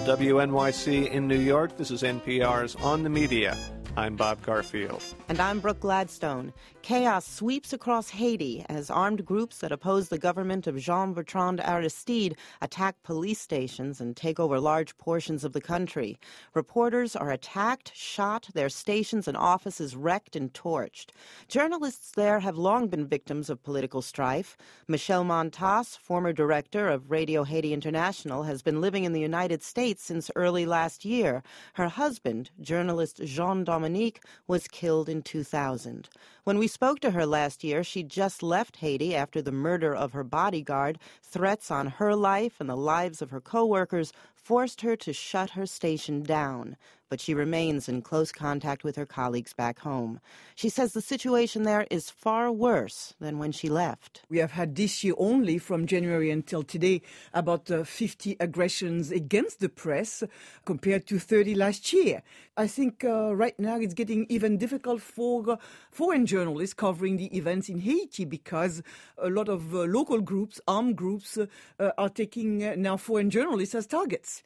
WNYC in New York. This is NPR's On the Media. I'm Bob Garfield. And I'm Brooke Gladstone. Chaos sweeps across Haiti as armed groups that oppose the government of Jean-Bertrand Aristide attack police stations and take over large portions of the country. Reporters are attacked, shot, their stations and offices wrecked and torched. Journalists there have long been victims of political strife. Michelle Montas, former director of Radio Haiti International, has been living in the United States since early last year. Her husband, journalist Jean Dominique, was killed in 2000. When we spoke to her last year, she'd just left Haiti after the murder of her bodyguard. Threats on her life and the lives of her co-workers forced her to shut her station down. But she remains in close contact with her colleagues back home. She says the situation there is far worse than when she left. We have had this year only, from January until today, about 50 aggressions against the press compared to 30 last year. I think right now it's getting even difficult for foreign journalists covering the events in Haiti because a lot of local groups, armed groups, are taking now foreign journalists as targets.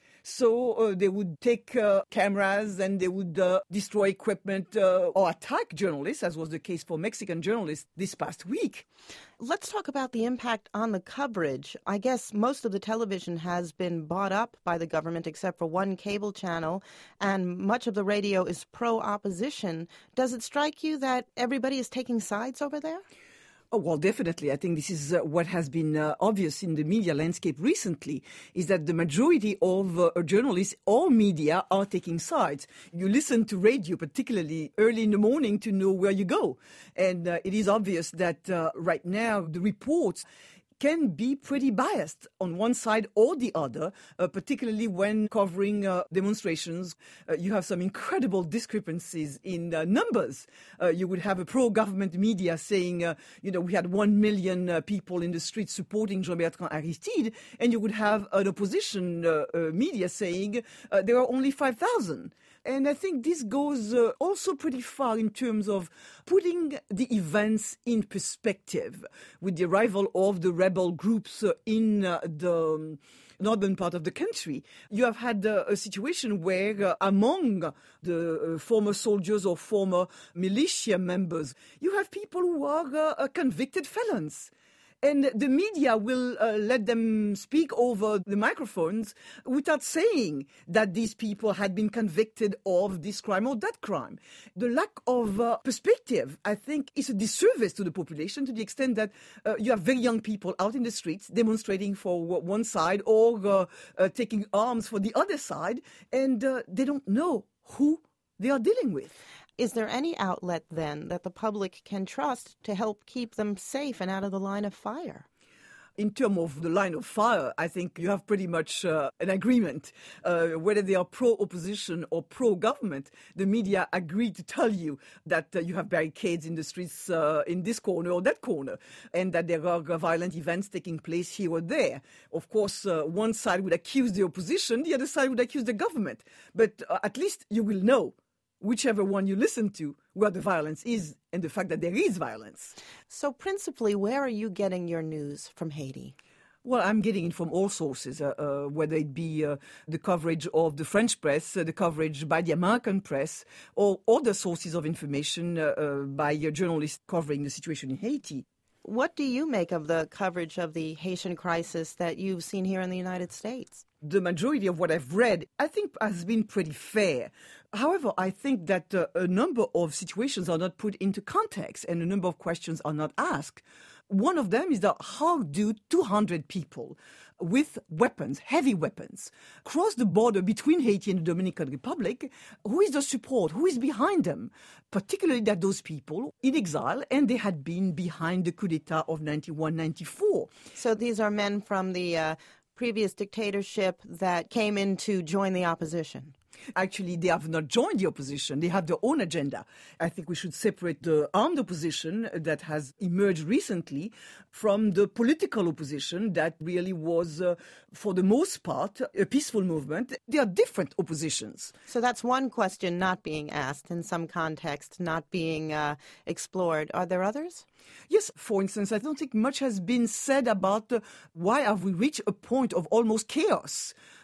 So they would take cameras and they would destroy equipment or attack journalists, as was the case for Mexican journalists this past week. Let's talk about the impact on the coverage. I guess most of the television has been bought up by the government except for one cable channel, and much of the radio is pro-opposition. Does it strike you that everybody is taking sides over there? Oh, well, definitely. I think this is what has been obvious in the media landscape recently, is that the majority of journalists or media are taking sides. You listen to radio, particularly early in the morning, to know where you go. And it is obvious that right now the reports can be pretty biased on one side or the other, particularly when covering demonstrations. You have some incredible discrepancies in numbers. You would have a pro-government media saying, we had 1 million people in the streets supporting Jean-Bertrand Aristide, and you would have an opposition media saying there are only 5,000. And I think this goes also pretty far in terms of putting the events in perspective. With the arrival of the rebel groups in the northern part of the country, you have had a situation where among the former soldiers or former militia members, you have people who are convicted felons. And the media will let them speak over the microphones without saying that these people had been convicted of this crime or that crime. The lack of perspective, I think, is a disservice to the population to the extent that you have very young people out in the streets demonstrating for one side or taking arms for the other side, and they don't know who they are dealing with. Is there any outlet, then, that the public can trust to help keep them safe and out of the line of fire? In terms of the line of fire, I think you have pretty much an agreement. Whether they are pro-opposition or pro-government, the media agree to tell you that you have barricades in the streets in this corner or that corner, and that there are violent events taking place here or there. Of course, one side would accuse the opposition, the other side would accuse the government. But at least you will know, whichever one you listen to, where the violence is and the fact that there is violence. So principally, where are you getting your news from Haiti? Well, I'm getting it from all sources, whether it be the coverage of the French press, the coverage by the American press, or other sources of information by journalists covering the situation in Haiti. What do you make of the coverage of the Haitian crisis that you've seen here in the United States? The majority of what I've read, I think, has been pretty fair. However, I think that a number of situations are not put into context and a number of questions are not asked. One of them is that how do 200 people with weapons, heavy weapons, cross the border between Haiti and the Dominican Republic? Who is the support? Who is behind them? Particularly that those people in exile, and they had been behind the coup d'etat of 91-94. So these are men from the previous dictatorship that came in to join the opposition. Actually, they have not joined the opposition. They have their own agenda. I think we should separate the armed opposition that has emerged recently from the political opposition that really was, for the most part, a peaceful movement. They are different oppositions. So that's one question not being asked in some context, not being explored. Are there others? Yes, for instance, I don't think much has been said about why have we reached a point of almost chaos.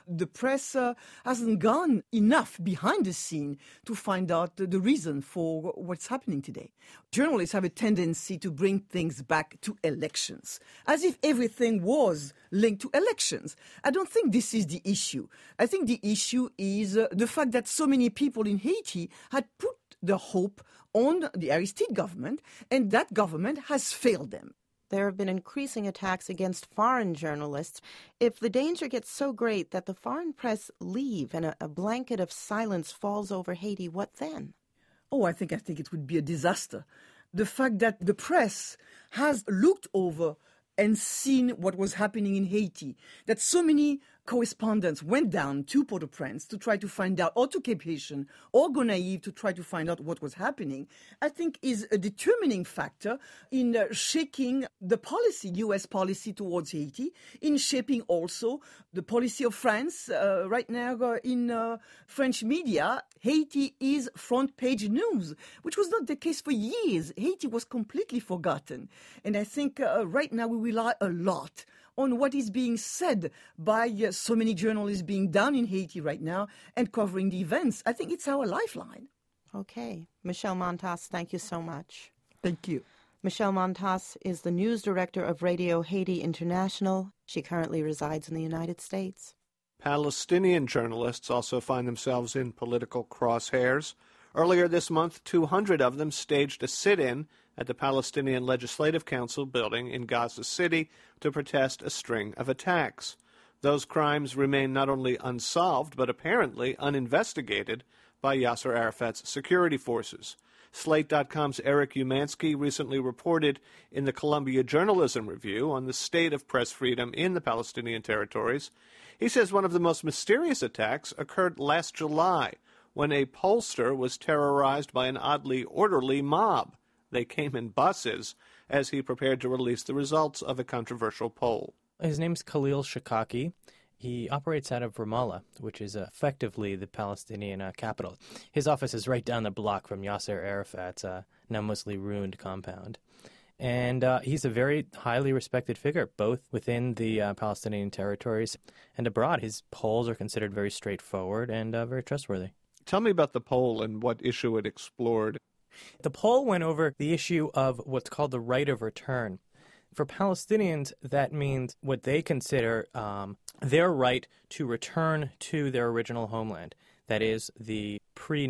the press hasn't gone enough behind the scene to find out the reason for what's happening today. Journalists have a tendency to bring things back to elections, as if everything was linked to elections. I don't think this is the issue. I think the issue is the fact that so many people in Haiti had put the hope on the Aristide government, and that government has failed them. There have been increasing attacks against foreign journalists. If the danger gets so great that the foreign press leave and a blanket of silence falls over Haiti, what then? Oh, I think it would be a disaster. The fact that the press has looked over and seen what was happening in Haiti, that so many correspondents went down to Port-au-Prince to try to find out, or to Cape Haitian, or Gonaïves to try to find out what was happening, I think is a determining factor in shaking the policy, U.S. policy towards Haiti, in shaping also the policy of France. Right now in French media, Haiti is front page news, which was not the case for years. Haiti was completely forgotten. And I think right now we rely a lot on what is being said by so many journalists being down in Haiti right now and covering the events. I think it's our lifeline. Okay. Michelle Montas, thank you so much. Thank you. Michelle Montas is the news director of Radio Haiti International. She currently resides in the United States. Palestinian journalists also find themselves in political crosshairs. Earlier this month, 200 of them staged a sit-in at the Palestinian Legislative Council building in Gaza City to protest a string of attacks. Those crimes remain not only unsolved, but apparently uninvestigated by Yasser Arafat's security forces. Slate.com's Eric Umansky recently reported in the Columbia Journalism Review on the state of press freedom in the Palestinian territories. He says one of the most mysterious attacks occurred last July, when a pollster was terrorized by an oddly orderly mob. They came in buses as he prepared to release the results of a controversial poll. His name's Khalil Shikaki. He operates out of Ramallah, which is effectively the Palestinian capital. His office is right down the block from Yasser Arafat's now mostly ruined compound. And he's a very highly respected figure, both within the Palestinian territories and abroad. His polls are considered very straightforward and very trustworthy. Tell me about the poll and what issue it explored. The poll went over the issue of what's called the right of return. For Palestinians, that means what they consider their right to return to their original homeland, that is, the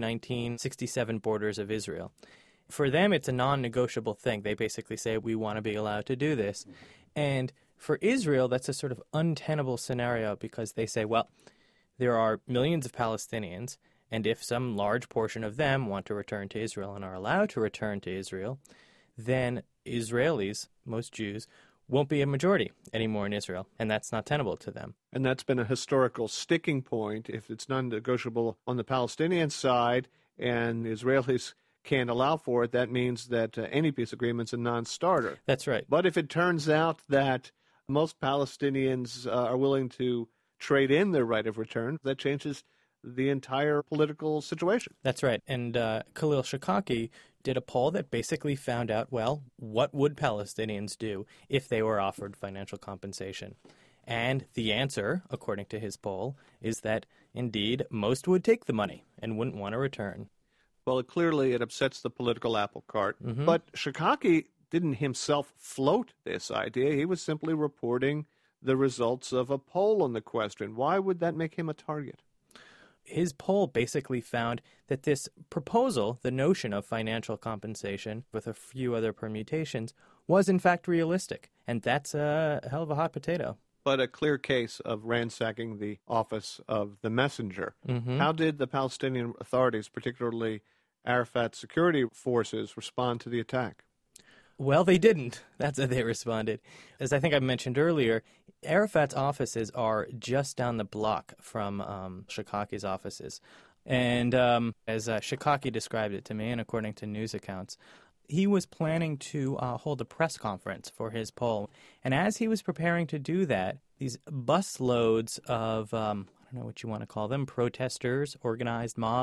pre-1967 borders of Israel. For them, it's a non-negotiable thing. They basically say, we want to be allowed to do this. And for Israel, that's a sort of untenable scenario because they say, well, there are millions of Palestinians, and if some large portion of them want to return to Israel and are allowed to return to Israel, then Israelis, most Jews, won't be a majority anymore in Israel, and that's not tenable to them. And that's been a historical sticking point. If it's non-negotiable on the Palestinian side and the Israelis can't allow for it, that means that any peace agreement's a non-starter. That's right. But if it turns out that most Palestinians are willing to trade in their right of return, that changes the entire political situation. That's right. And Khalil Shikaki did a poll that basically found out, well, what would Palestinians do if they were offered financial compensation? And the answer, according to his poll, is that, indeed, most would take the money and wouldn't want to return. Well, clearly it upsets the political apple cart. Mm-hmm. But Shikaki didn't himself float this idea. He was simply reporting the results of a poll on the question. Why would that make him a target? His poll basically found that this proposal, the notion of financial compensation with a few other permutations, was in fact realistic. And that's a hell of a hot potato. But a clear case of ransacking the office of the messenger. Mm-hmm. How did the Palestinian authorities, particularly Arafat's security forces, respond to the attack? Well, they didn't. That's how they responded. As I think I mentioned earlier, Arafat's offices are just down the block from Shikaki's offices. And as Shikaki described it to me, and according to news accounts, he was planning to hold a press conference for his poll. And as he was preparing to do that, these busloads of, I don't know what you want to call them, protesters, organized mob,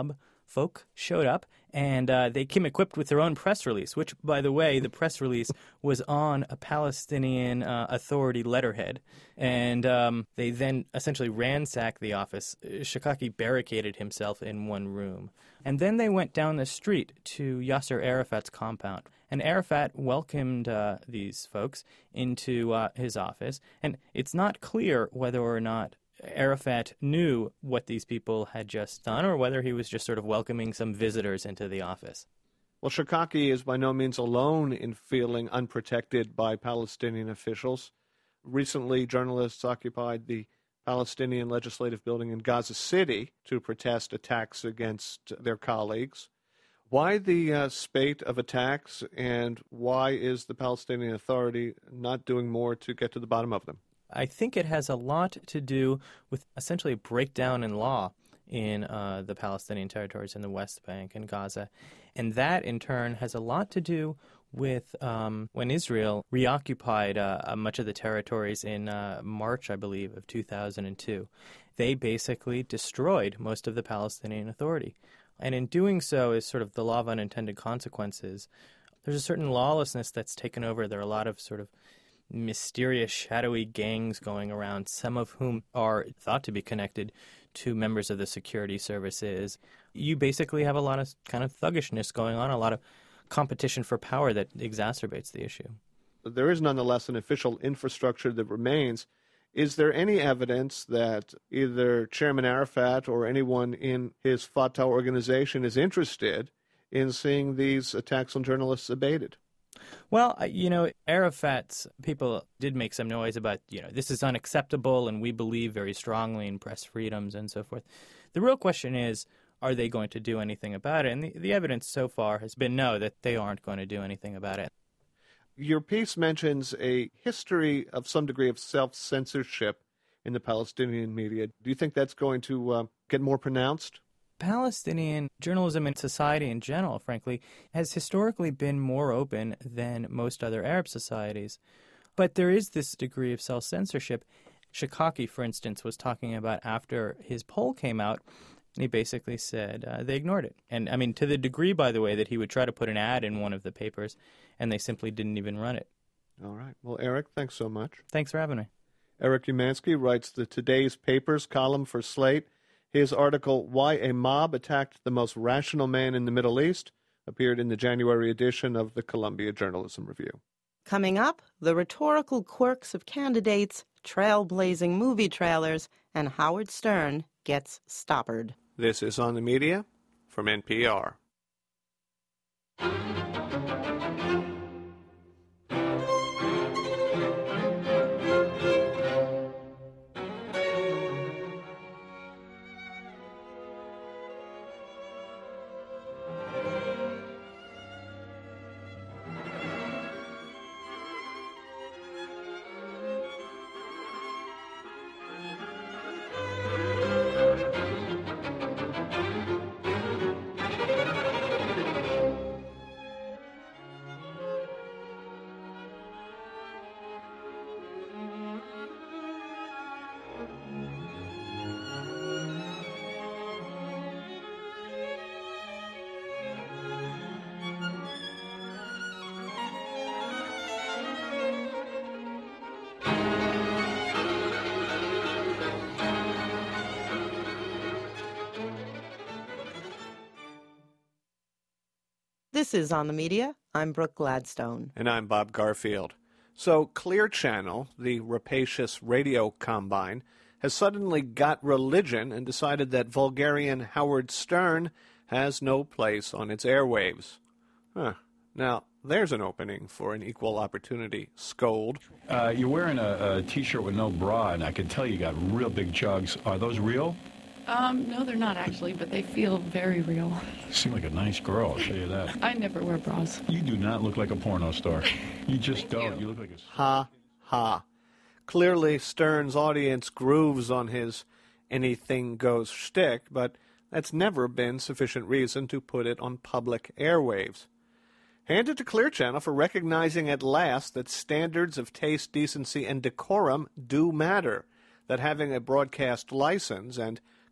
folk showed up, and they came equipped with their own press release, which, by the way, the press release was on a Palestinian Authority letterhead. And they then essentially ransacked the office. Shikaki barricaded himself in one room. And then they went down the street to Yasser Arafat's compound. And Arafat welcomed these folks into his office. And it's not clear whether or not Arafat knew what these people had just done or whether he was just sort of welcoming some visitors into the office. Well, Shikaki is by no means alone in feeling unprotected by Palestinian officials. Recently, journalists occupied the Palestinian Legislative Building in Gaza City to protest attacks against their colleagues. Why the spate of attacks, and why is the Palestinian Authority not doing more to get to the bottom of them? I think it has a lot to do with essentially a breakdown in law in the Palestinian territories in the West Bank and Gaza. And that, in turn, has a lot to do with when Israel reoccupied much of the territories in March, I believe, of 2002. They basically destroyed most of the Palestinian Authority. And in doing so is sort of the law of unintended consequences. There's a certain lawlessness that's taken over. There are a lot of sort of mysterious, shadowy gangs going around, some of whom are thought to be connected to members of the security services. You basically have a lot of kind of thuggishness going on, a lot of competition for power that exacerbates the issue. There is nonetheless an official infrastructure that remains. Is there any evidence that either Chairman Arafat or anyone in his Fatah organization is interested in seeing these attacks on journalists abated? Well, Arafat's people did make some noise about, this is unacceptable and we believe very strongly in press freedoms and so forth. The real question is, are they going to do anything about it? And the evidence so far has been no, that they aren't going to do anything about it. Your piece mentions a history of some degree of self-censorship in the Palestinian media. Do you think that's going to get more pronounced? Palestinian journalism and society in general, frankly, has historically been more open than most other Arab societies. But there is this degree of self-censorship. Shikaki, for instance, was talking about after his poll came out, and he basically said they ignored it. And, I mean, to the degree, by the way, that he would try to put an ad in one of the papers, and they simply didn't even run it. All right. Well, Eric, thanks so much. Thanks for having me. Eric Umansky writes the Today's Papers column for Slate. His article, Why a Mob Attacked the Most Rational Man in the Middle East, appeared in the January edition of the Columbia Journalism Review. Coming up, the rhetorical quirks of candidates, trailblazing movie trailers, and Howard Stern gets stoppered. This is On the Media from NPR. This is On the Media. I'm Brooke Gladstone. And I'm Bob Garfield. So Clear Channel, the rapacious radio combine, has suddenly got religion and decided that vulgarian Howard Stern has no place on its airwaves. Now, there's an opening for an equal opportunity scold. You're wearing a T-shirt with no bra, and I can tell you got real big jugs. Are those real? No, they're not actually, but they feel very real. You seem like a nice girl, I'll tell you that. I never wear bras. You do not look like a porno star. You just don't. You look like a... Ha, ha. Clearly, Stern's audience grooves on his anything goes shtick, but that's never been sufficient reason to put it on public airwaves. Hand it to Clear Channel for recognizing at last that standards of taste, decency, and decorum do matter, that having a broadcast license and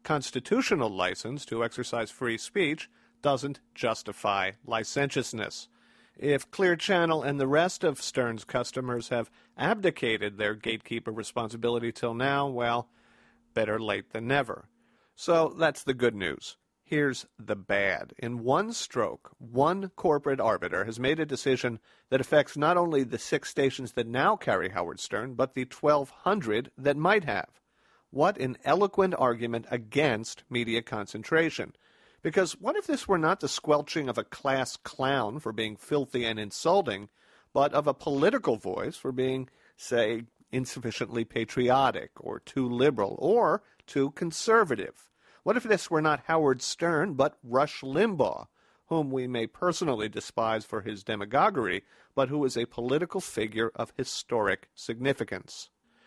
constitutional license to exercise free speech doesn't justify licentiousness. If Clear Channel and the rest of Stern's customers have abdicated their gatekeeper responsibility till now, well, better late than never. So that's the good news. Here's the bad. In one stroke, one corporate arbiter has made a decision that affects not only the 6 stations that now carry Howard Stern, but the 1,200 that might have. What an eloquent argument against media concentration. Because what if this were not the squelching of a class clown for being filthy and insulting, but of a political voice for being, say, insufficiently patriotic, or too liberal, or too conservative? What if this were not Howard Stern, but Rush Limbaugh, whom we may personally despise for his demagoguery, but who is a political figure of historic significance?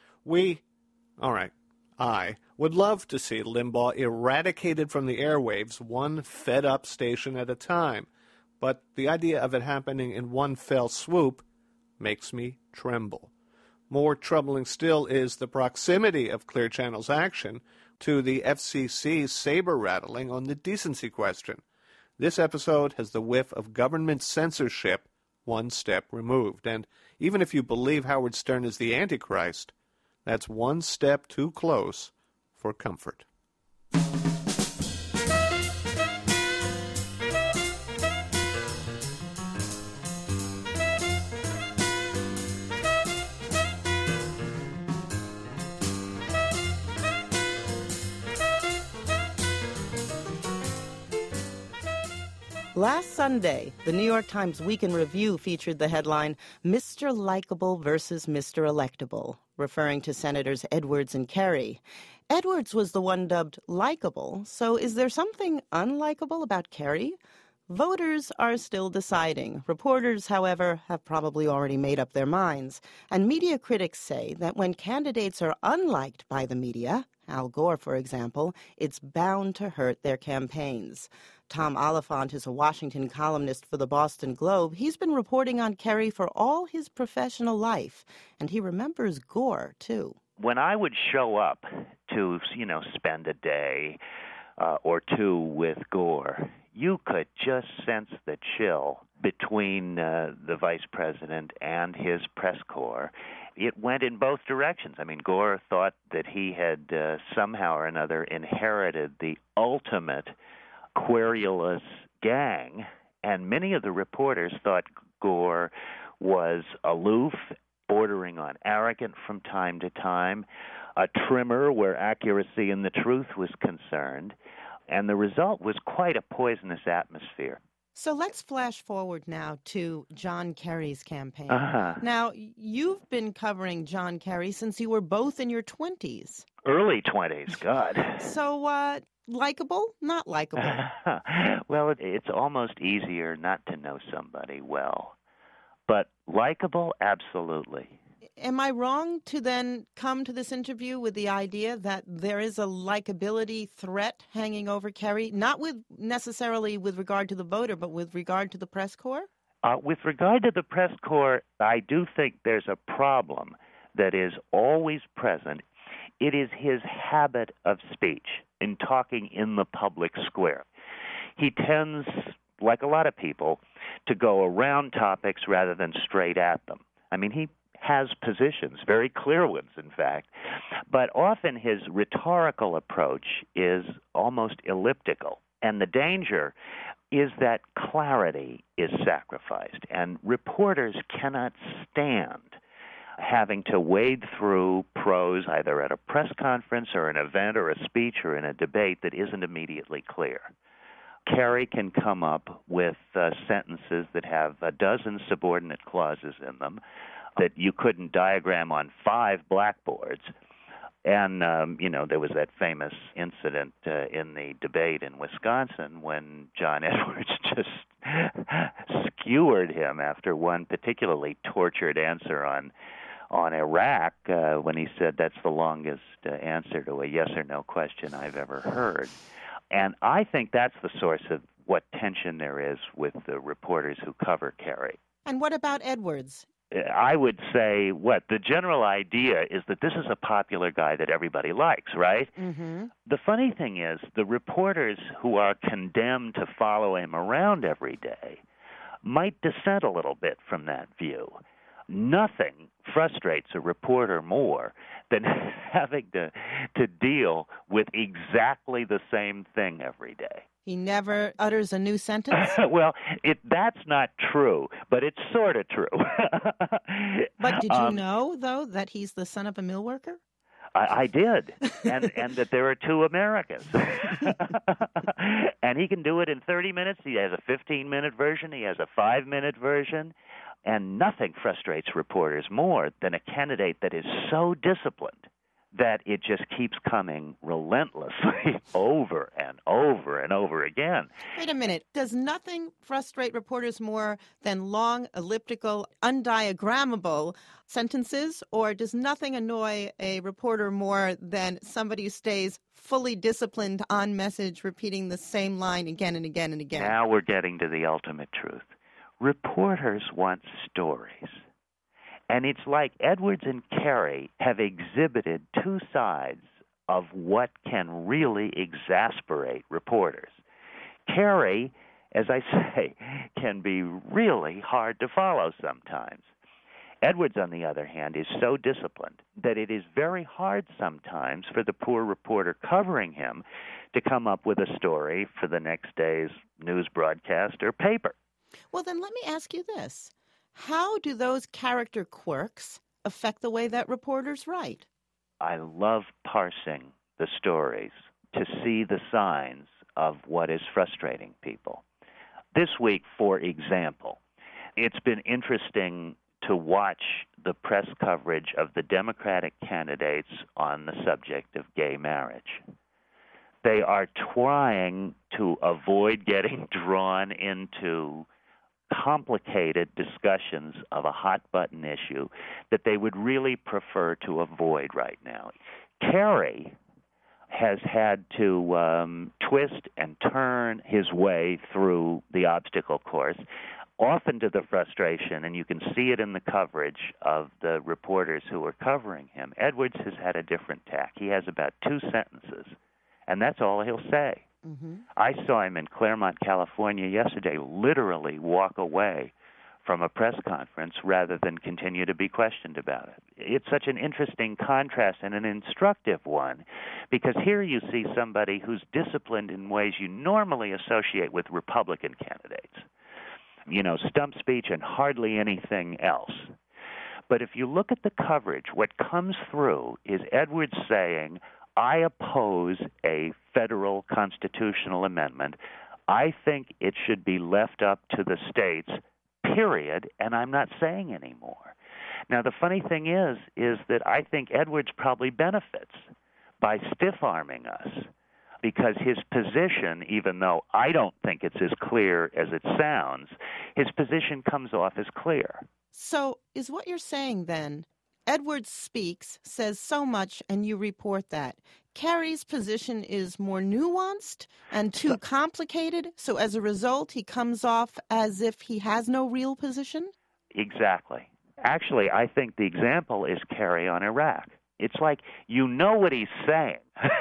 I would love to see Limbaugh eradicated from the airwaves, one fed-up station at a time. But the idea of it happening in one fell swoop makes me tremble. More troubling still is the proximity of Clear Channel's action to the FCC's saber-rattling on the decency question. This episode has the whiff of government censorship one step removed. And even if you believe Howard Stern is the Antichrist, that's one step too close for comfort. Last Sunday, the New York Times Week in Review featured the headline, Mr. Likeable versus Mr. Electable, referring to Senators Edwards and Kerry. Edwards was the one dubbed likable, so is there something unlikable about Kerry? Voters are still deciding. Reporters, however, have probably already made up their minds. And media critics say that when candidates are unliked by the media, Al Gore, for example, it's bound to hurt their campaigns. Tom Oliphant is a Washington columnist for the Boston Globe. He's been reporting on Kerry for all his professional life, and he remembers Gore, too. When I would show up to, spend a day or two with Gore, you could just sense the chill between the vice president and his press corps. It went in both directions. I mean, Gore thought that he had somehow or another inherited the ultimate querulous gang, and many of the reporters thought Gore was aloof, bordering on arrogant from time to time, a trimmer where accuracy and the truth was concerned, and the result was quite a poisonous atmosphere. So let's flash forward now to John Kerry's campaign. Uh-huh. Now, you've been covering John Kerry since you were both in your 20s. Early 20s, God. So, likable? Not likable? Well, it's almost easier not to know somebody well. But likable, absolutely. Am I wrong to then come to this interview with the idea that there is a likability threat hanging over Kerry, not necessarily with regard to the voter, but with regard to the press corps? With regard to the press corps, I do think there's a problem that is always present. It is his habit of speech in talking in the public square. He tends, like a lot of people, to go around topics rather than straight at them. I mean, he has positions, very clear ones, in fact, but often his rhetorical approach is almost elliptical. And the danger is that clarity is sacrificed, and reporters cannot stand having to wade through prose either at a press conference or an event or a speech or in a debate that isn't immediately clear. Kerry can come up with sentences that have a dozen subordinate clauses in them that you couldn't diagram on 5 blackboards. And, there was that famous incident in the debate in Wisconsin when John Edwards just skewered him after one particularly tortured answer on Iraq when he said that's the longest answer to a yes or no question I've ever heard. And I think that's the source of what tension there is with the reporters who cover Kerry. And what about Edwards? I would say the general idea is that this is a popular guy that everybody likes, right? Mm-hmm. The funny thing is the reporters who are condemned to follow him around every day might dissent a little bit from that view. Nothing frustrates a reporter more than having to deal with exactly the same thing every day. He never utters a new sentence? Well, that's not true, but it's sort of true. But did you know, though, that he's the son of a mill worker? I did, and that there are two Americas. And he can do it in 30 minutes. He has a 15-minute version. He has a 5-minute version. And nothing frustrates reporters more than a candidate that is so disciplined that it just keeps coming relentlessly over and over and over again. Wait a minute. Does nothing frustrate reporters more than long, elliptical, undiagrammable sentences? Or does nothing annoy a reporter more than somebody who stays fully disciplined on message, repeating the same line again and again and again? Now we're getting to the ultimate truth. Reporters want stories. And it's like Edwards and Carey have exhibited two sides of what can really exasperate reporters. Carey, as I say, can be really hard to follow sometimes. Edwards, on the other hand, is so disciplined that it is very hard sometimes for the poor reporter covering him to come up with a story for the next day's news broadcast or paper. Well, then let me ask you this. How do those character quirks affect the way that reporters write? I love parsing the stories to see the signs of what is frustrating people. This week, for example, it's been interesting to watch the press coverage of the Democratic candidates on the subject of gay marriage. They are trying to avoid getting drawn into complicated discussions of a hot-button issue that they would really prefer to avoid right now. Carey has had to twist and turn his way through the obstacle course, often to the frustration, and you can see it in the coverage of the reporters who are covering him. Edwards has had a different tack. He has about 2 sentences, and that's all he'll say. Mm-hmm. I saw him in Claremont, California yesterday literally walk away from a press conference rather than continue to be questioned about it. It's such an interesting contrast and an instructive one, because here you see somebody who's disciplined in ways you normally associate with Republican candidates. You know, stump speech and hardly anything else. But if you look at the coverage, what comes through is Edwards saying, I oppose a federal constitutional amendment. I think it should be left up to the states, period, and I'm not saying anymore. Now, the funny thing is that I think Edwards probably benefits by stiff-arming us, because his position, even though I don't think it's as clear as it sounds, his position comes off as clear. So is what you're saying then, Edwards speaks, says so much, and you report that. Carey's position is more nuanced and too complicated, so as a result, he comes off as if he has no real position? Exactly. Actually, I think the example is Carey on Iraq. It's like you know what he's saying,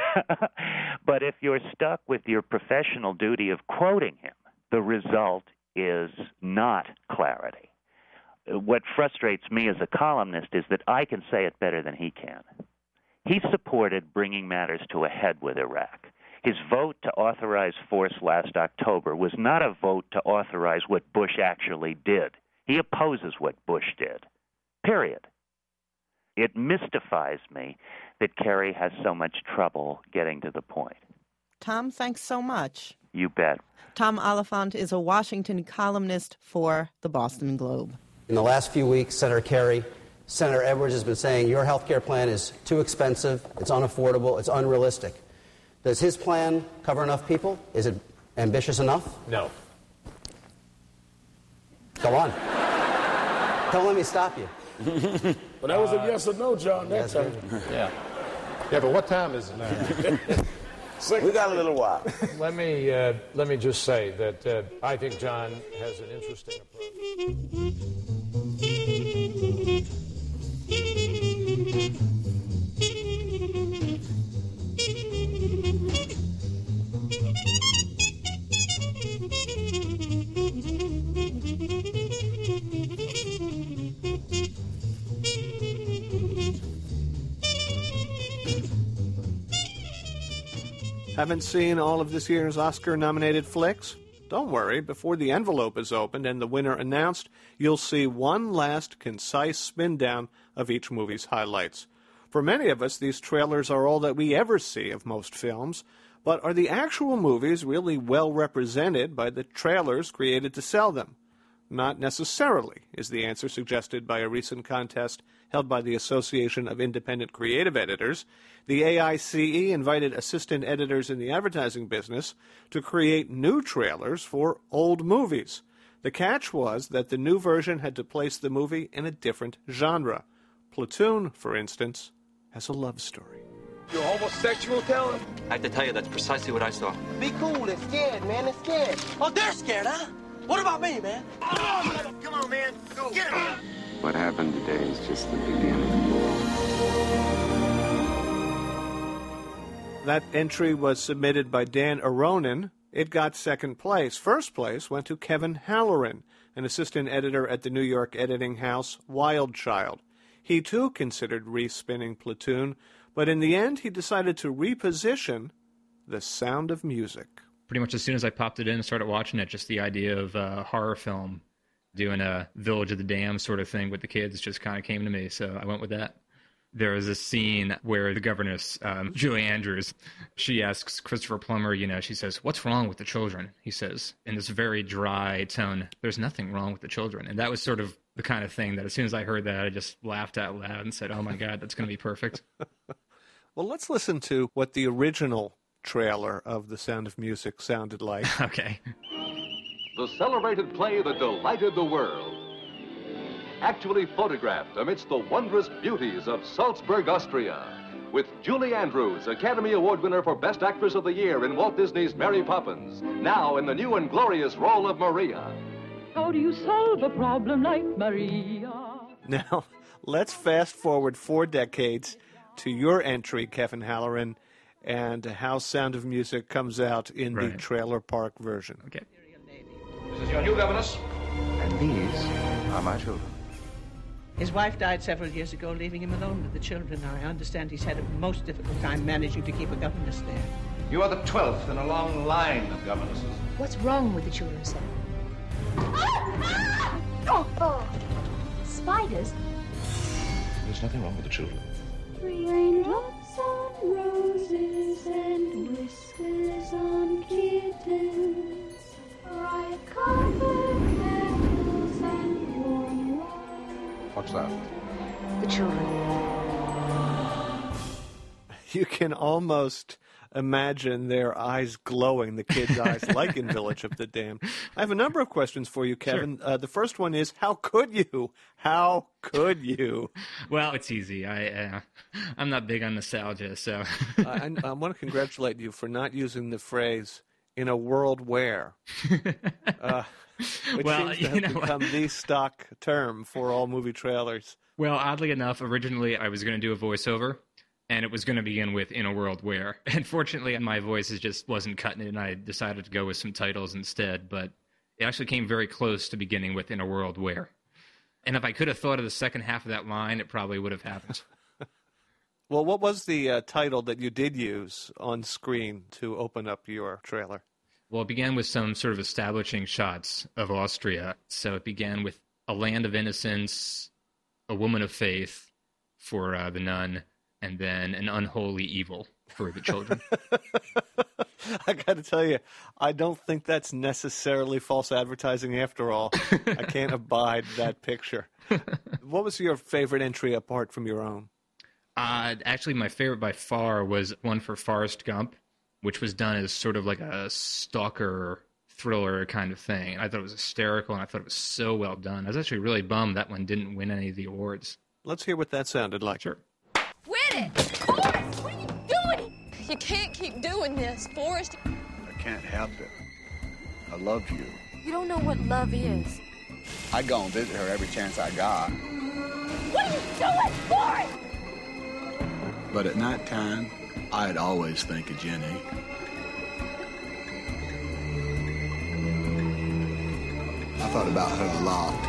but if you're stuck with your professional duty of quoting him, the result is not clarity. What frustrates me as a columnist is that I can say it better than he can. He supported bringing matters to a head with Iraq. His vote to authorize force last October was not a vote to authorize what Bush actually did. He opposes what Bush did, period. It mystifies me that Carey has so much trouble getting to the point. Tom, thanks so much. You bet. Tom Oliphant is a Washington columnist for the Boston Globe. In the last few weeks, Senator Edwards has been saying your health care plan is too expensive, it's unaffordable, it's unrealistic. Does his plan cover enough people? Is it ambitious enough? No. Go on. Don't let me stop you. Well, that was a yes or no, John, that time. Yeah. Yeah, but what time is it now? We got a little while. Let me just say that I think John has an interesting approach. Haven't seen all of this year's Oscar-nominated flicks? Don't worry, before the envelope is opened and the winner announced, you'll see one last concise spin-down of each movie's highlights. For many of us, these trailers are all that we ever see of most films, but are the actual movies really well represented by the trailers created to sell them? Not necessarily, is the answer suggested by a recent contest held by the Association of Independent Creative Editors. The AICE invited assistant editors in the advertising business to create new trailers for old movies. The catch was that the new version had to place the movie in a different genre. Platoon, for instance, has a love story. You're homosexual, Kellen? I have to tell you, that's precisely what I saw. Be cool, it's scared, man, it's scared. Oh, they're scared, huh? What about me, man? Come on, man. Go. Get him. What happened today is just the beginning. That entry was submitted by Dan Aronin. It got second place. First place went to Kevin Halloran, an assistant editor at the New York editing house Wild Child. He, too, considered respinning Platoon, but in the end he decided to reposition The Sound of Music. Pretty much as soon as I popped it in and started watching it, just the idea of a horror film doing a Village of the Damned sort of thing with the kids just kind of came to me, so I went with that. There is a scene where the governess, Julie Andrews, she asks Christopher Plummer, she says, "What's wrong with the children?" He says, in this very dry tone, "There's nothing wrong with the children." And that was sort of the kind of thing that as soon as I heard that, I just laughed out loud and said, oh my God, that's going to be perfect. Well, let's listen to what the original trailer of The Sound of Music sounded like. Okay. The celebrated play that delighted the world. Actually photographed amidst the wondrous beauties of Salzburg, Austria, with Julie Andrews, Academy Award winner for Best Actress of the Year in Walt Disney's Mary Poppins, now in the new and glorious role of Maria. How do you solve a problem like Maria? Now, let's fast forward 4 decades to your entry, Kevin Halloran, and how Sound of Music comes out in the trailer park version. Okay. This is your new governess. And these are my children. His wife died several years ago, leaving him alone with the children. I understand he's had a most difficult time managing to keep a governess there. You are the 12th in a long line of governesses. What's wrong with the children, sir? Oh. Spiders? There's nothing wrong with the children. 3 raindrops on roses and whiskers on kittens. Bright colored candles and warm wine. What's that? The children. You can almost imagine their eyes glowing, the kids' eyes, like in Village of the Damned. I have a number of questions for you, Kevin. Sure. The first one is, how could you? How could you? Well, it's easy. I'm not big on nostalgia, so... I want to congratulate you for not using the phrase, "in a world where," which seems to have become the stock term for all movie trailers. Well, oddly enough, originally I was going to do a voiceover, and it was going to begin with "in a world where." Unfortunately, my voice just wasn't cutting it, and I decided to go with some titles instead, but it actually came very close to beginning with "in a world where." And if I could have thought of the second half of that line, it probably would have happened. Well, what was the title that you did use on screen to open up your trailer? Well, it began with some sort of establishing shots of Austria. So it began with a land of innocence, a woman of faith for the nun, and then an unholy evil for the children. I got to tell you, I don't think that's necessarily false advertising after all. I can't abide that picture. What was your favorite entry apart from your own? Actually, my favorite by far was one for Forrest Gump, which was done as sort of like a stalker thriller kind of thing. I thought it was hysterical, and I thought it was so well done. I was actually really bummed that one didn't win any of the awards. Let's hear what that sounded like. Sure. Quit it! Forrest, what are you doing? You can't keep doing this, Forrest. I can't help it. I love you. You don't know what love is. I go and visit her every chance I got. What are you doing, Forrest? But at nighttime, I'd always think of Jenny. I thought about her a lot.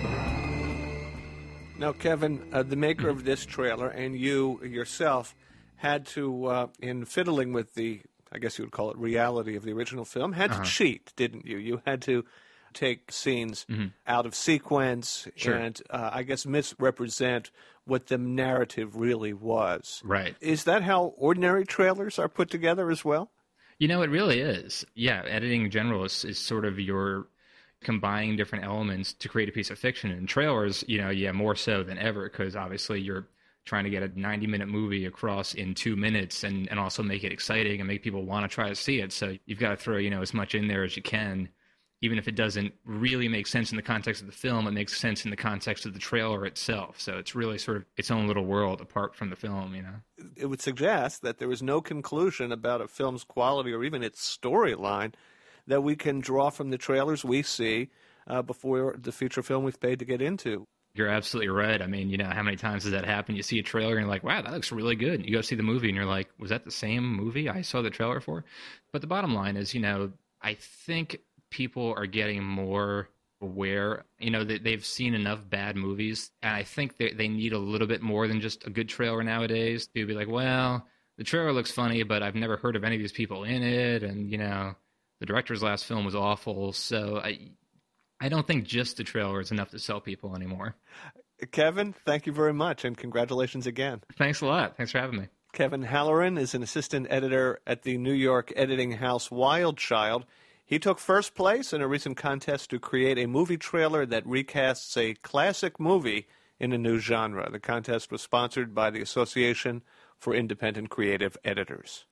Now, Kevin, the maker of this trailer and you yourself had to, in fiddling with the, I guess you would call it reality of the original film, had to cheat, didn't you? You had to take scenes out of sequence and, I guess, misrepresent what the narrative really was. Right. Is that how ordinary trailers are put together as well? You know, it really is. Yeah, editing in general is sort of your combining different elements to create a piece of fiction. And trailers, more so than ever, because obviously you're trying to get a 90-minute movie across in 2 minutes and also make it exciting and make people want to try to see it. So you've got to throw, as much in there as you can. Even if it doesn't really make sense in the context of the film, it makes sense in the context of the trailer itself. So it's really sort of its own little world apart from the film, It would suggest that there is no conclusion about a film's quality or even its storyline that we can draw from the trailers we see before the feature film we've paid to get into. You're absolutely right. I mean, how many times does that happen? You see a trailer and you're like, wow, that looks really good. And you go see the movie and you're like, was that the same movie I saw the trailer for? But the bottom line is, I think people are getting more aware, that they've seen enough bad movies. And I think they need a little bit more than just a good trailer nowadays to be like, well, the trailer looks funny, but I've never heard of any of these people in it. And, the director's last film was awful. So I don't think just the trailer is enough to sell people anymore. Kevin, thank you very much, and congratulations again. Thanks a lot. Thanks for having me. Kevin Halloran is an assistant editor at the New York editing house Wild Child. He took first place in a recent contest to create a movie trailer that recasts a classic movie in a new genre. The contest was sponsored by the Association for Independent Creative Editors.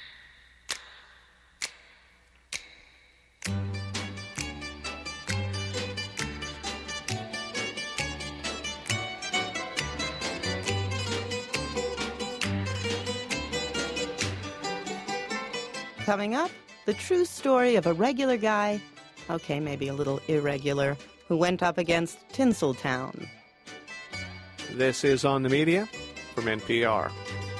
Coming up, the true story of a regular guy, okay, maybe a little irregular, who went up against Tinseltown. This is On the Media from NPR.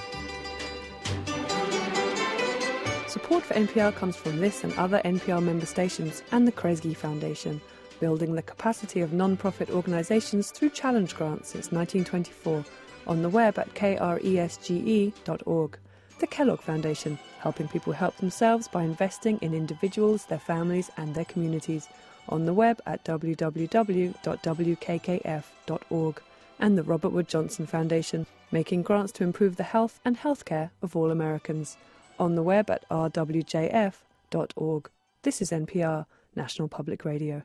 Support for NPR comes from this and other NPR member stations and the Kresge Foundation, building the capacity of non-profit organizations through challenge grants since 1924, on the web at kresge.org. The Kellogg Foundation, helping people help themselves by investing in individuals, their families, and their communities, on the web at www.wkkf.org. And the Robert Wood Johnson Foundation, making grants to improve the health and healthcare of all Americans, on the web at rwjf.org. This is NPR, National Public Radio.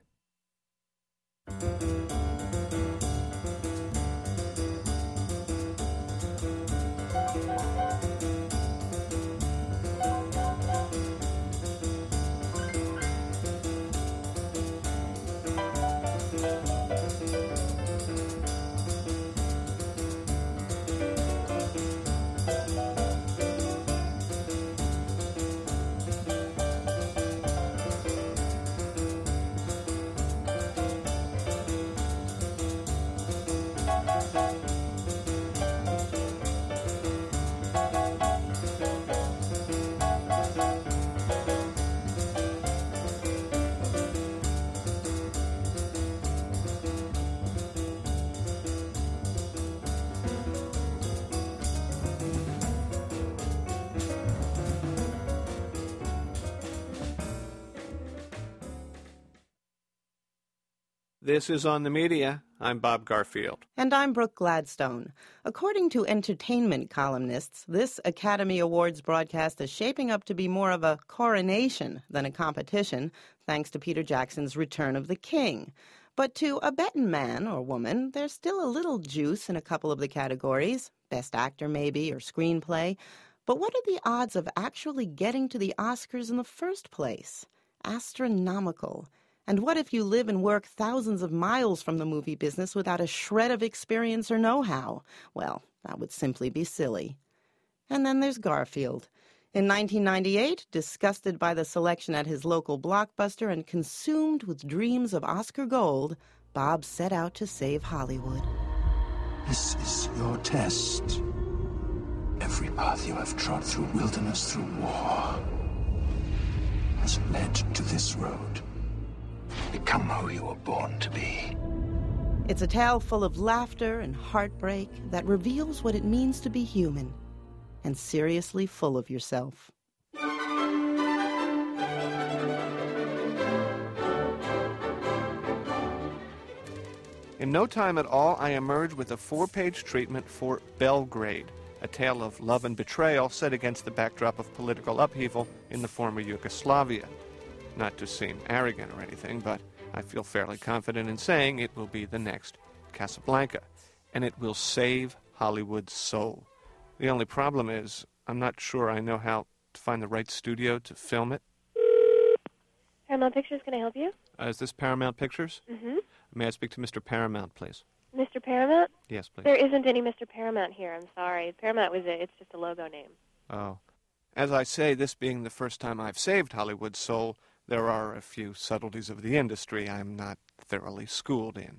This is On the Media. I'm Bob Garfield. And I'm Brooke Gladstone. According to entertainment columnists, this Academy Awards broadcast is shaping up to be more of a coronation than a competition, thanks to Peter Jackson's Return of the King. But to a betting man or woman, there's still a little juice in a couple of the categories, Best Actor maybe, or Screenplay. But what are the odds of actually getting to the Oscars in the first place? Astronomical. And what if you live and work thousands of miles from the movie business without a shred of experience or know-how? Well, that would simply be silly. And then there's Garfield. In 1998, disgusted by the selection at his local Blockbuster and consumed with dreams of Oscar gold, Bob set out to save Hollywood. This is your test. Every path you have trod through wilderness, through war, has led to this road. Become who you were born to be. It's a tale full of laughter and heartbreak that reveals what it means to be human and seriously full of yourself. In no time at all, I emerge with a 4-page treatment for Belgrade, a tale of love and betrayal set against the backdrop of political upheaval in the former Yugoslavia. Not to seem arrogant or anything, but I feel fairly confident in saying it will be the next Casablanca, and it will save Hollywood's soul. The only problem is, I'm not sure I know how to find the right studio to film it. Paramount Pictures, can I help you? Is this Paramount Pictures? Mm-hmm. May I speak to Mr. Paramount, please? Mr. Paramount? Yes, please. There isn't any Mr. Paramount here, I'm sorry. Paramount it's just a logo name. Oh. As I say, this being the first time I've saved Hollywood's soul, there are a few subtleties of the industry I'm not thoroughly schooled in.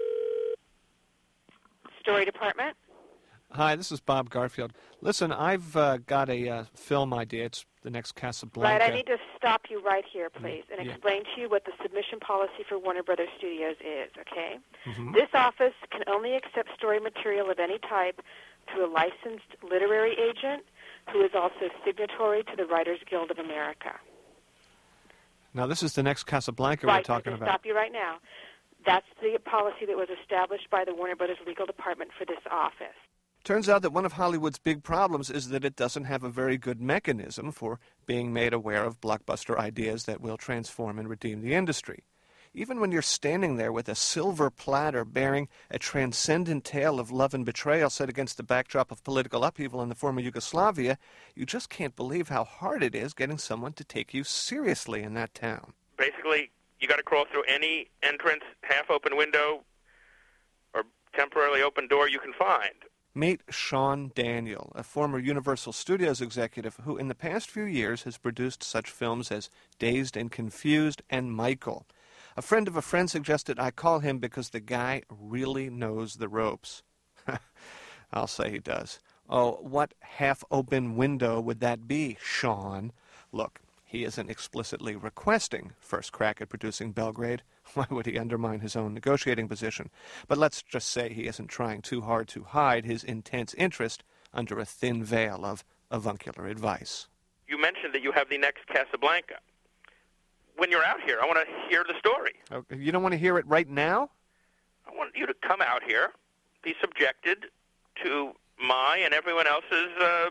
Story department? Hi, this is Bob Garfield. Listen, I've got a film idea. It's the next Casablanca. Right, I need to stop you right here, please, and explain to you what the submission policy for Warner Brothers Studios is, okay? Mm-hmm. This office can only accept story material of any type through a licensed literary agent who is also signatory to the Writers Guild of America. Now, this is the next Casablanca right, we're talking about. Stop you right now. That's the policy that was established by the Warner Brothers legal department for this office. Turns out that one of Hollywood's big problems is that it doesn't have a very good mechanism for being made aware of blockbuster ideas that will transform and redeem the industry. Even when you're standing there with a silver platter bearing a transcendent tale of love and betrayal set against the backdrop of political upheaval in the former Yugoslavia, you just can't believe how hard it is getting someone to take you seriously in that town. Basically, you got to crawl through any entrance, half-open window, or temporarily open door you can find. Meet Sean Daniel, a former Universal Studios executive who in the past few years has produced such films as Dazed and Confused and Michael. A friend of a friend suggested I call him because the guy really knows the ropes. I'll say he does. Oh, what half-open window would that be, Sean? Look, he isn't explicitly requesting first crack at producing Belgrade. Why would he undermine his own negotiating position? But let's just say he isn't trying too hard to hide his intense interest under a thin veil of avuncular advice. You mentioned that you have the next Casablanca. When you're out here, I want to hear the story. Okay, you don't want to hear it right now? I want you to come out here, be subjected to my and everyone else's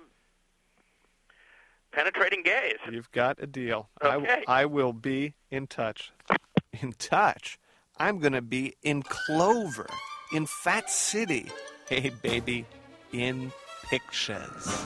penetrating gaze. You've got a deal. Okay. I will be in touch. In touch? I'm going to be in Clover, in Fat City. Hey, baby, in pictures.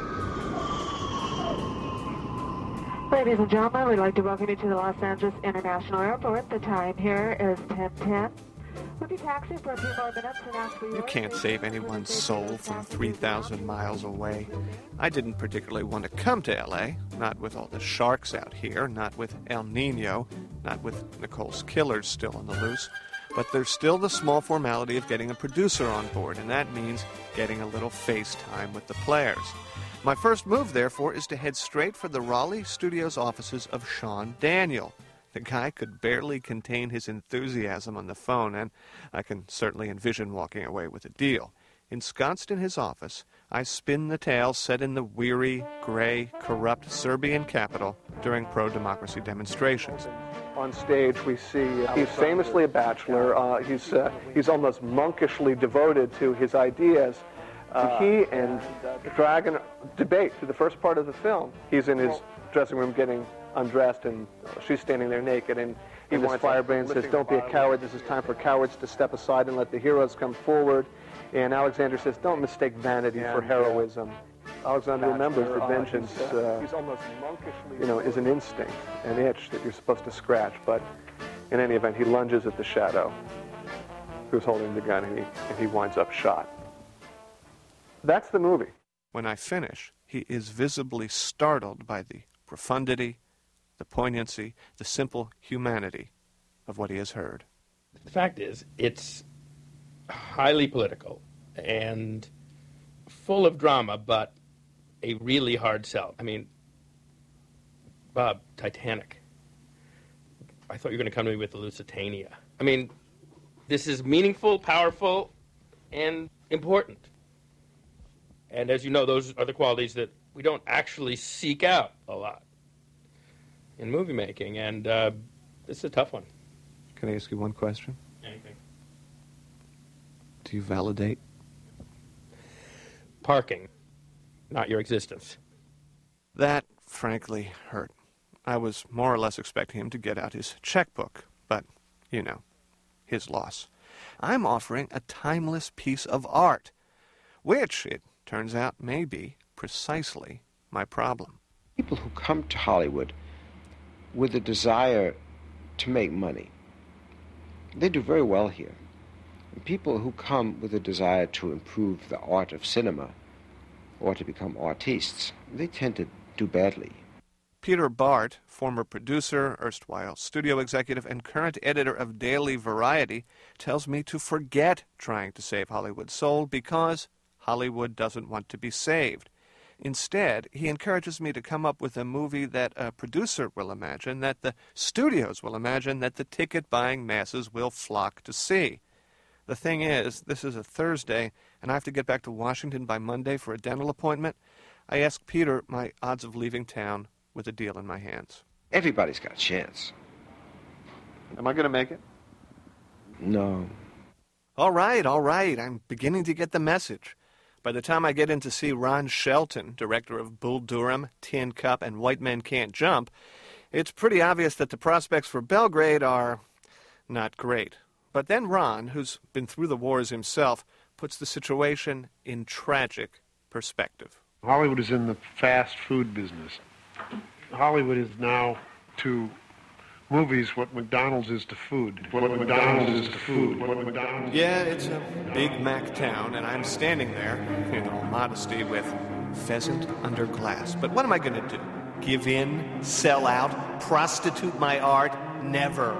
Ladies and gentlemen, we'd like to welcome you to the Los Angeles International Airport. The time here is 10:10. We'll be taxiing for a few more minutes and ask You can't save anyone's soul from 3,000 miles away. I didn't particularly want to come to L.A., not with all the sharks out here, not with El Nino, not with Nicole's killers still on the loose. But there's still the small formality of getting a producer on board, and that means getting a little face time with the players. My first move, therefore, is to head straight for the Raleigh Studios offices of Sean Daniel. The guy could barely contain his enthusiasm on the phone, and I can certainly envision walking away with a deal. Ensconced in his office, I spin the tale set in the weary, gray, corrupt Serbian capital during pro-democracy demonstrations. On stage, we see he's famously a bachelor. He's almost monkishly devoted to his ideas. He and Dragon debate through the first part of the film. He's in his dressing room getting undressed, and she's standing there naked, and this firebrand says, "Don't be a coward. This is time for cowards to step aside and let the heroes come forward." And Alexander says, "Don't mistake vanity for heroism." Alexander remembers that vengeance, is an instinct, an itch that you're supposed to scratch. But in any event, he lunges at the shadow who's holding the gun, and he winds up shot. That's the movie. When I finish, he is visibly startled by the profundity, the poignancy, the simple humanity of what he has heard. The fact is, it's highly political and full of drama, but a really hard sell. I mean, Bob, Titanic. I thought you were going to come to me with the Lusitania. I mean, this is meaningful, powerful, and important. And as you know, those are the qualities that we don't actually seek out a lot in movie making. And this is a tough one. Can I ask you one question? Anything. Do you validate? Parking, not your existence. That, frankly, hurt. I was more or less expecting him to get out his checkbook, but, you know, his loss. I'm offering a timeless piece of art, which, it turns out, may be precisely my problem. People who come to Hollywood with a desire to make money, they do very well here. And people who come with a desire to improve the art of cinema or to become artistes, they tend to do badly. Peter Bart, former producer, erstwhile studio executive, and current editor of Daily Variety, tells me to forget trying to save Hollywood's soul because Hollywood doesn't want to be saved. Instead, he encourages me to come up with a movie that a producer will imagine, that the studios will imagine, that the ticket-buying masses will flock to see. The thing is, this is a Thursday, and I have to get back to Washington by Monday for a dental appointment. I asked Peter my odds of leaving town with a deal in my hands. Everybody's got a chance. Am I going to make it? No. All right. I'm beginning to get the message. By the time I get in to see Ron Shelton, director of Bull Durham, Tin Cup, and White Men Can't Jump, it's pretty obvious that the prospects for Belgrade are not great. But then Ron, who's been through the wars himself, puts the situation in tragic perspective. Hollywood is in the fast food business. Hollywood is now to movies what McDonald's is to food. Yeah, it's a Big Mac town, and I'm standing there, in all modesty, with pheasant under glass. But what am I going to do? Give in? Sell out? Prostitute my art? Never.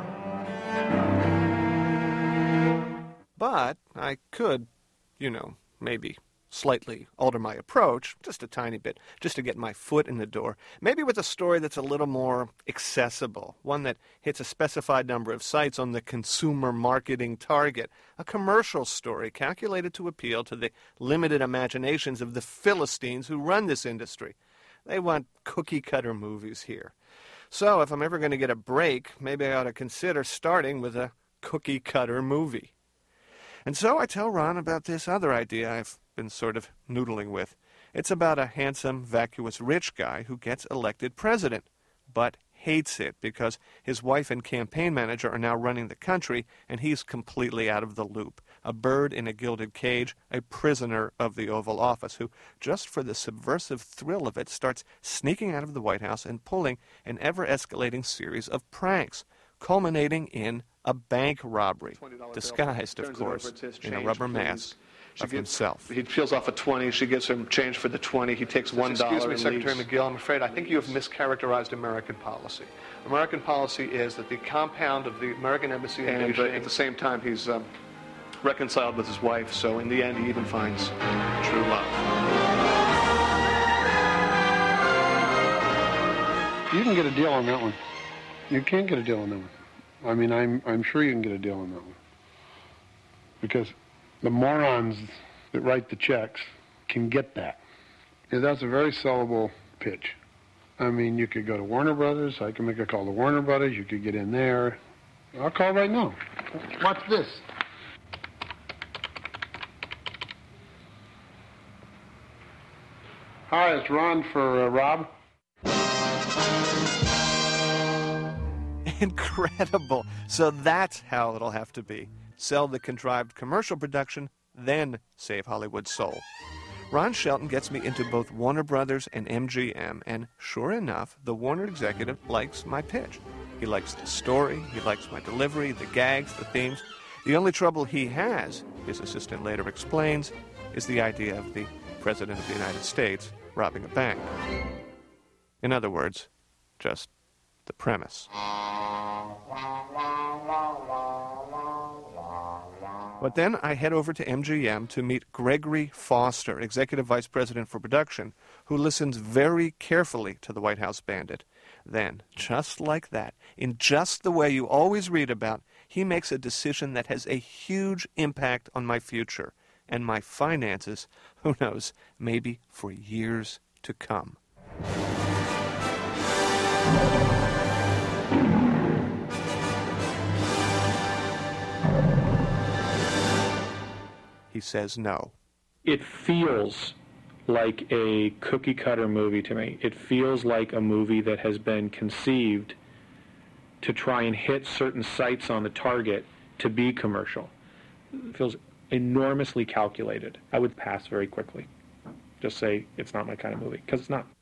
But I could, maybe slightly alter my approach, just a tiny bit, just to get my foot in the door. Maybe with a story that's a little more accessible, one that hits a specified number of sites on the consumer marketing target, a commercial story calculated to appeal to the limited imaginations of the Philistines who run this industry. They want cookie-cutter movies here. So if I'm ever going to get a break, maybe I ought to consider starting with a cookie-cutter movie. And so I tell Ron about this other idea I've been sort of noodling with. It's about a handsome, vacuous, rich guy who gets elected president, but hates it because his wife and campaign manager are now running the country, and he's completely out of the loop. A bird in a gilded cage, a prisoner of the Oval Office, who, just for the subversive thrill of it, starts sneaking out of the White House and pulling an ever-escalating series of pranks, culminating in a bank robbery, disguised, of course, in a rubber mask of himself. He peels off a 20. She gives him change for the 20. He takes $1. Excuse me, Secretary McGill, I'm afraid I think you have mischaracterized American policy. American policy is that the compound of the American embassy in Beijing, at the same time, he's reconciled with his wife, so in the end, he even finds true love. You can get a deal on that one. You can get a deal on that one. I mean, I'm sure you can get a deal on that one. Because the morons that write the checks can get that. Yeah, that's a very sellable pitch. I mean, you could go to Warner Brothers. I can make a call to Warner Brothers. You could get in there. I'll call right now. What's this? Hi, it's Ron for Rob. Incredible. So that's how it'll have to be. Sell the contrived commercial production, then save Hollywood's soul. Ron Shelton gets me into both Warner Brothers and MGM, and sure enough, the Warner executive likes my pitch. He likes the story, he likes my delivery, the gags, the themes. The only trouble he has, his assistant later explains, is the idea of the President of the United States robbing a bank. In other words, just the premise. But then I head over to MGM to meet Gregory Foster, Executive Vice President for Production, who listens very carefully to the White House Bandit. Then, just like that, in just the way you always read about, he makes a decision that has a huge impact on my future and my finances, who knows, maybe for years to come. He says no. It feels like a cookie-cutter movie to me. It feels like a movie that has been conceived to try and hit certain sites on the target to be commercial. It feels enormously calculated. I would pass very quickly. Just say it's not my kind of movie, because it's not.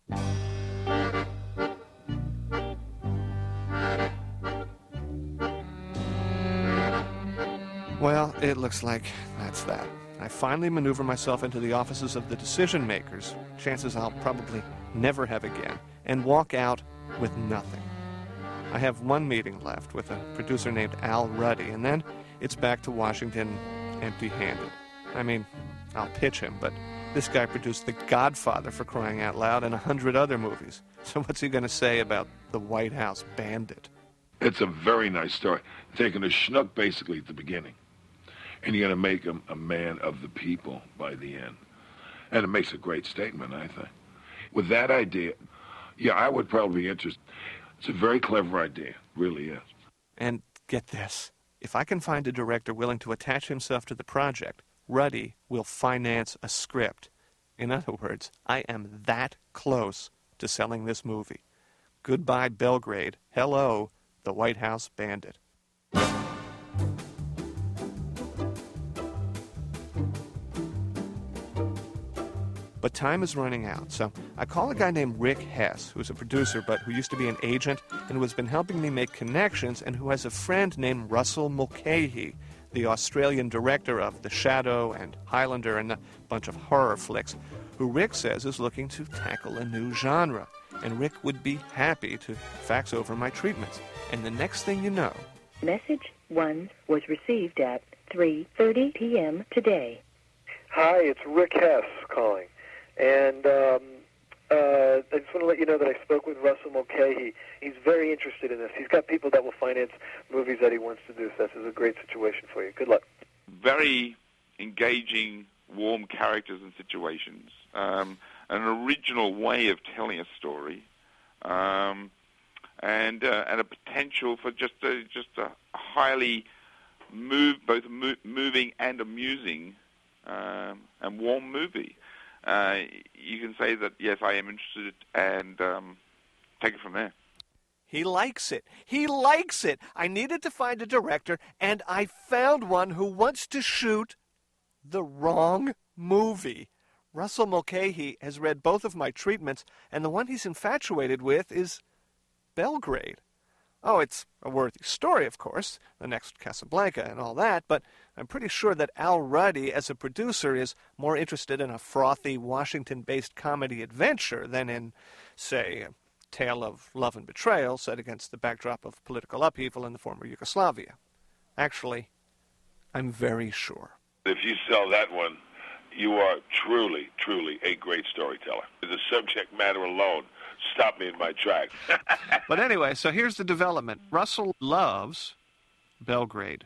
Well, it looks like that's that. I finally maneuver myself into the offices of the decision makers, chances I'll probably never have again, and walk out with nothing. I have one meeting left with a producer named Al Ruddy, and then it's back to Washington empty-handed. I mean, I'll pitch him, but this guy produced The Godfather, for crying out loud, and 100 other movies. So what's he going to say about the White House Bandit? It's a very nice story. Taking a schnook basically at the beginning, and you're going to make him a man of the people by the end. And it makes a great statement, I think. With that idea, yeah, I would probably be interested. It's a very clever idea, really is. And get this, if I can find a director willing to attach himself to the project, Ruddy will finance a script. In other words, I am that close to selling this movie. Goodbye, Belgrade. Hello, the White House Bandit. But time is running out, so I call a guy named Rick Hess, who's a producer but who used to be an agent and who has been helping me make connections, and who has a friend named Russell Mulcahy, the Australian director of The Shadow and Highlander and a bunch of horror flicks, who Rick says is looking to tackle a new genre. And Rick would be happy to fax over my treatments. And the next thing you know... Message 1 was received at 3:30 p.m. today. Hi, it's Rick Hess calling. And I just want to let you know that I spoke with Russell Mulcahy. He's very interested in this. He's got people that will finance movies that he wants to do, so this is a great situation for you. Good luck. Very engaging, warm characters and situations. An original way of telling a story, and a potential for just a highly both moving and amusing and warm movie. You can say that, yes, I am interested, and take it from there. He likes it. He likes it. I needed to find a director, and I found one who wants to shoot the wrong movie. Russell Mulcahy has read both of my treatments, and the one he's infatuated with is Belgrade. Oh, it's a worthy story, of course, the next Casablanca and all that, but I'm pretty sure that Al Ruddy, as a producer, is more interested in a frothy Washington-based comedy adventure than in, say, a tale of love and betrayal set against the backdrop of political upheaval in the former Yugoslavia. Actually, I'm very sure. If you sell that one, you are truly, truly a great storyteller. The subject matter alone stopped me in my tracks. But anyway, so here's the development. Russell loves Belgrade.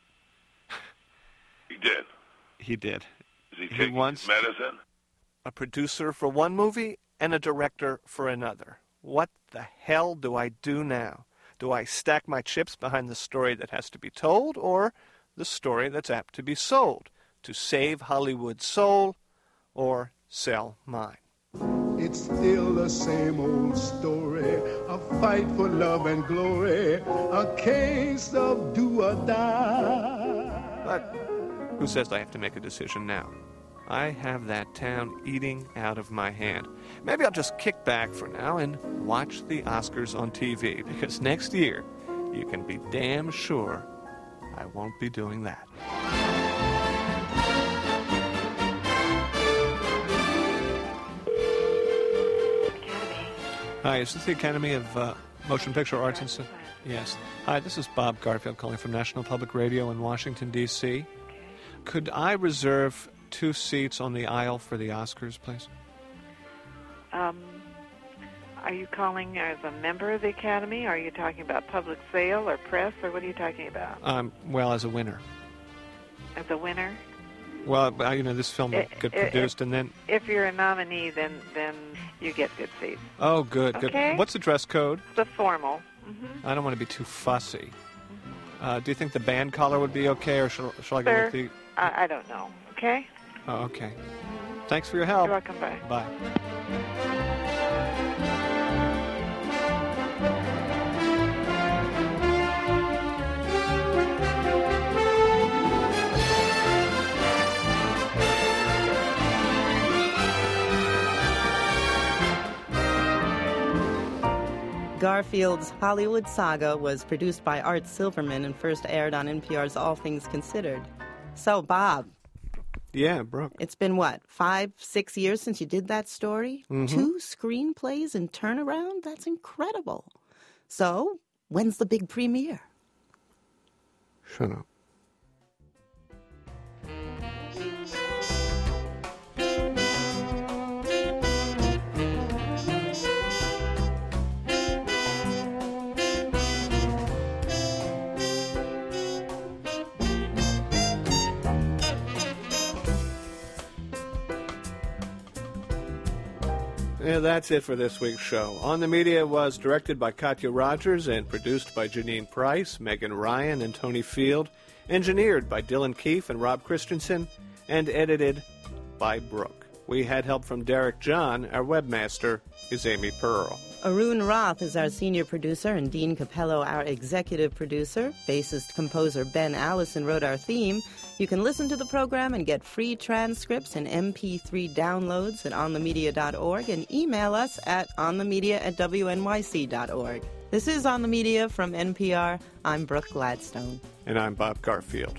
He did. He did. Is he taking his medicine? A producer for one movie and a director for another. What the hell do I do now? Do I stack my chips behind the story that has to be told, or the story that's apt to be sold? To save Hollywood's soul, or sell mine? It's still the same old story, a fight for love and glory, a case of do or die. But who says I have to make a decision now? I have that town eating out of my hand. Maybe I'll just kick back for now and watch the Oscars on TV, because next year, you can be damn sure I won't be doing that. Hi, is this the Academy of Motion Picture Arts and... Yes. Hi, this is Bob Garfield calling from National Public Radio in Washington, D.C. Could I reserve 2 seats on the aisle for the Oscars, please? Are you calling as a member of the Academy? Are you talking about public sale or press, or what are you talking about? Well, as a winner. As a winner? Well, this film will get produced, and then... If you're a nominee, then you get good seats. Oh, good, Okay. good. What's the dress code? The formal. Mm-hmm. I don't want to be too fussy. Do you think the band collar would be okay, or shall I go with the... I don't know. Okay? Oh, okay. Thanks for your help. You're welcome. Bye. Bye. Garfield's Hollywood Saga was produced by Art Silverman and first aired on NPR's All Things Considered. So, Bob. Yeah, Brooke. It's been, 5, 6 years since you did that story? Mm-hmm. 2 screenplays in turnaround? That's incredible. So, when's the big premiere? Shut up. Yeah, that's it for this week's show. On the Media was directed by Katya Rogers and produced by Janine Price, Megan Ryan, and Tony Field, engineered by Dylan Keefe and Rob Christensen, and edited by Brooke. We had help from Derek John. Our webmaster is Amy Pearl. Arun Roth is our senior producer, and Dean Capello our executive producer. Bassist-composer Ben Allison wrote our theme. You can listen to the program and get free transcripts and MP3 downloads at onthemedia.org and email us at onthemedia@wnyc.org. This is On the Media from NPR. I'm Brooke Gladstone. And I'm Bob Garfield.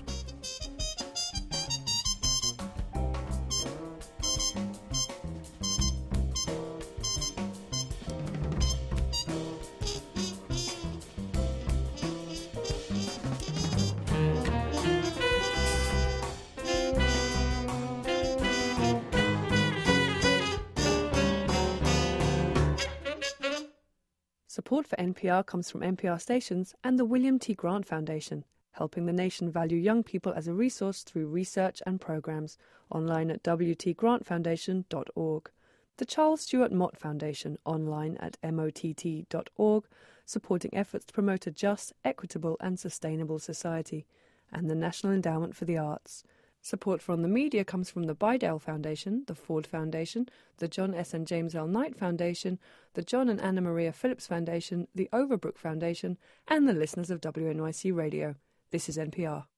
Support for NPR comes from NPR stations and the William T. Grant Foundation, helping the nation value young people as a resource through research and programs, online at wtgrantfoundation.org. The Charles Stewart Mott Foundation, online at mott.org, supporting efforts to promote a just, equitable and sustainable society, and the National Endowment for the Arts. Support for On the Media comes from the Bidell Foundation, the Ford Foundation, the John S. and James L. Knight Foundation, the John and Anna Maria Phillips Foundation, the Overbrook Foundation, and the listeners of WNYC Radio. This is NPR.